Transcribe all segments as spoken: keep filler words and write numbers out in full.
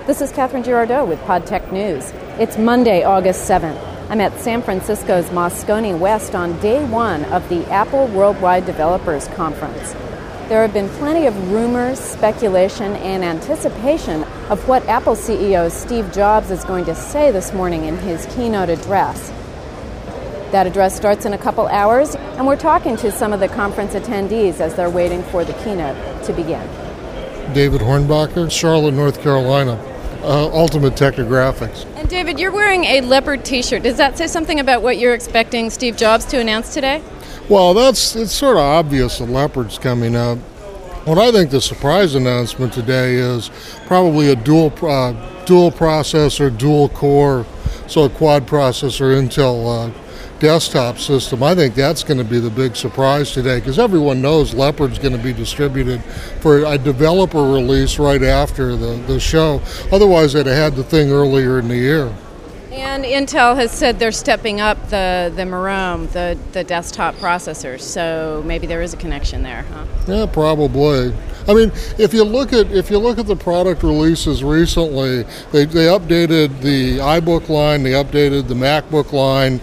This is Catherine Girardeau with PodTech News. It's Monday, August seventh. I'm at San Francisco's Moscone West on day one of the Apple Worldwide Developers Conference. There have been plenty of rumors, speculation, and anticipation of what Apple C E O Steve Jobs is going to say this morning in his keynote address. That address starts in a couple hours, and we're talking to some of the conference attendees as they're waiting for the keynote to begin. David Hornbacher, Charlotte, North Carolina, uh, Ultimate Technographics. And David, you're wearing a leopard t-shirt. Does that say something about what you're expecting Steve Jobs to announce today? Well, that's it's sort of obvious the leopard's coming up. What I think the surprise announcement today is probably a dual uh, dual processor, dual core, so a quad processor Intel uh, desktop system. I think that's going to be the big surprise today because everyone knows Leopard's going to be distributed for a developer release right after the, the show. Otherwise, they'd have had the thing earlier in the year. And Intel has said they're stepping up the, the Merome, the, the desktop processors, so maybe there is a connection there, huh? Yeah, probably. I mean, if you look at if you look at the product releases recently, they they updated the iBook line, they updated the MacBook line,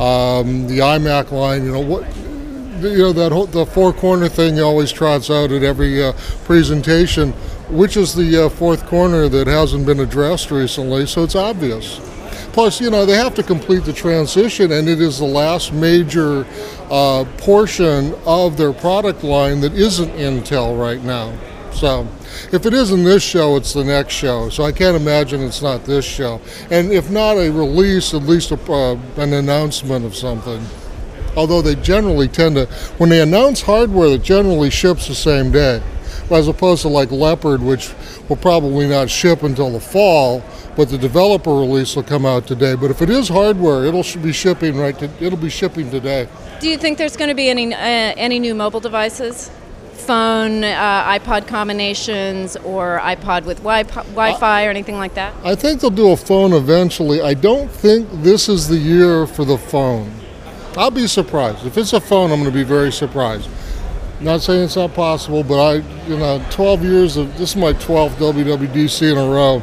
um, the iMac line. You know what? You know that whole, the four corner thing always trots out at every uh, presentation. Which is the uh, fourth corner that hasn't been addressed recently? So it's obvious. Plus, you know, they have to complete the transition, and it is the last major uh, portion of their product line that isn't Intel right now. So if it isn't this show, it's the next show. So I can't imagine it's not this show. And if not a release, at least a, uh, an announcement of something. Although they generally tend to, when they announce hardware, it generally ships the same day. As opposed to like Leopard, which will probably not ship until the fall, but the developer release will come out today. But if it is hardware, it'll be shipping right. To, it'll be shipping today. Do you think there's going to be any uh, any new mobile devices, phone, uh, iPod combinations, or iPod with wi- Wi-Fi or anything like that? I think they'll do a phone eventually. I don't think this is the year for the phone. I'll be surprised if it's a phone. I'm going to be very surprised. Not saying it's not possible, but I, you know, twelve years of, this is my twelfth W W D C in a row.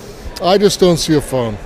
I just don't see a phone.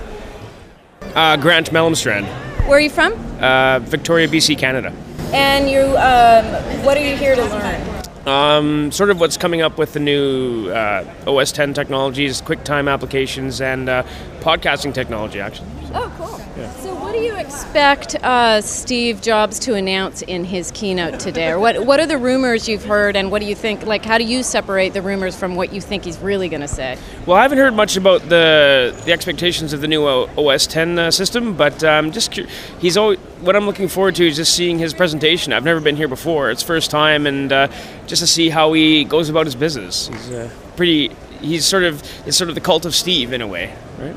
Uh, Grant Mellumstrand. Where are you from? Uh, Victoria, B C, Canada. And you, um, what are you here to learn? Um, sort of what's coming up with the new uh, O S ten technologies, QuickTime applications, and uh, podcasting technology, actually. Oh, cool. Yeah. So what do you expect uh, Steve Jobs to announce in his keynote today? Or what what are the rumors you've heard, and what do you think, like, how do you separate the rumors from what you think he's really going to say? Well, I haven't heard much about the the expectations of the new O S ten uh, system, but um, just he's always, what I'm looking forward to is just seeing his presentation. I've never been here before. It's first time, and uh, just to see how he goes about his business. He's uh, pretty, he's sort of, it's sort of the cult of Steve in a way, right?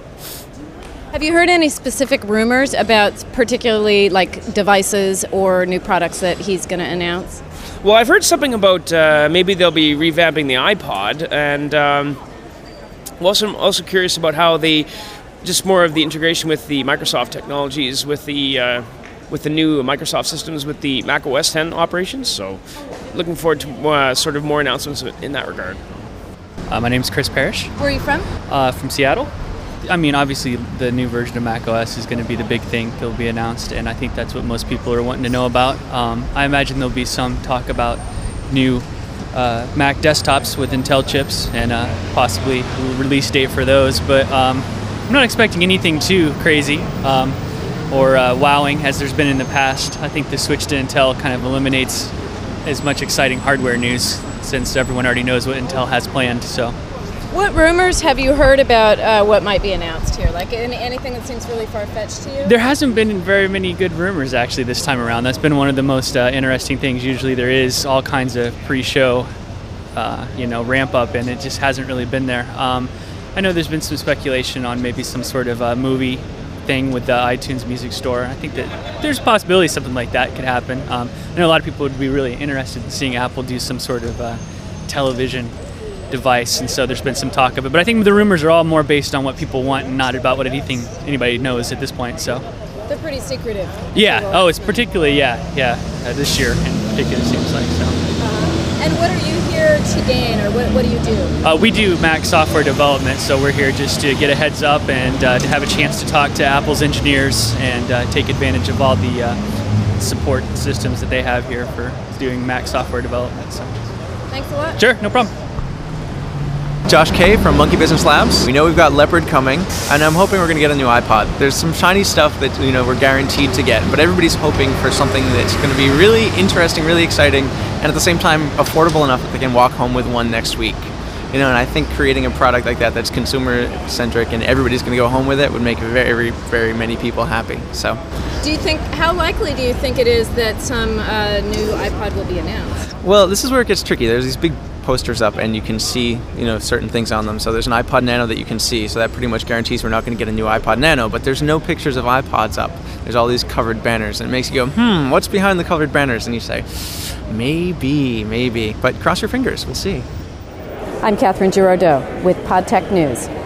Have you heard any specific rumors about particularly like devices or new products that he's going to announce? Well, I've heard something about uh, maybe they'll be revamping the iPod, and um, I'm also, also curious about how they, just more of the integration with the Microsoft technologies, with the uh, with the new Microsoft systems, with the Mac O S ten operations. So, looking forward to uh, sort of more announcements in that regard. Uh, my name's Chris Parrish. Where are you from? Uh, from Seattle. I mean, obviously, the new version of Mac O S is going to be the big thing that will be announced, and I think that's what most people are wanting to know about. Um, I imagine there'll be some talk about new uh, Mac desktops with Intel chips and uh, possibly a release date for those, but um, I'm not expecting anything too crazy um, or uh, wowing as there's been in the past. I think the switch to Intel kind of eliminates as much exciting hardware news since everyone already knows what Intel has planned. So. What rumors have you heard about uh, what might be announced here? Like any, anything that seems really far-fetched to you? There hasn't been very many good rumors actually this time around. That's been one of the most uh, interesting things. Usually there is all kinds of pre-show, uh, you know, ramp up, and it just hasn't really been there. Um, I know there's been some speculation on maybe some sort of uh, movie thing with the iTunes Music Store. I think that there's a possibility something like that could happen. Um, I know a lot of people would be really interested in seeing Apple do some sort of uh, television device, and so there's been some talk of it. But I think the rumors are all more based on what people want and not about what anything anybody knows at this point. So they're pretty secretive. Yeah. Oh, it's particularly yeah, yeah. Uh, this year in particular seems like so. Uh, And what are you here to gain, or what, what do you do? Uh, we do Mac software development, so we're here just to get a heads up and uh, to have a chance to talk to Apple's engineers and uh, take advantage of all the uh, support systems that they have here for doing Mac software development. So. Thanks a lot. Sure, no problem. Josh Kay from Monkey Business Labs. We know we've got Leopard coming, and I'm hoping we're going to get a new iPod. There's some shiny stuff that, you know, we're guaranteed to get, but everybody's hoping for something that's going to be really interesting, really exciting, and at the same time affordable enough that they can walk home with one next week. You know, and I think creating a product like that that's consumer-centric and everybody's going to go home with it would make very, very many people happy. So, do you think, how likely do you think it is that some uh, new iPod will be announced? Well, this is where it gets tricky. There's these big posters up and you can see, you know, certain things on them. So there's an iPod Nano that you can see, so that pretty much guarantees we're not going to get a new iPod Nano, but there's no pictures of iPods up. There's all these covered banners, and it makes you go, hmm, what's behind the covered banners? And you say, maybe, maybe, but cross your fingers, we'll see. I'm Catherine Girardeau with PodTech News.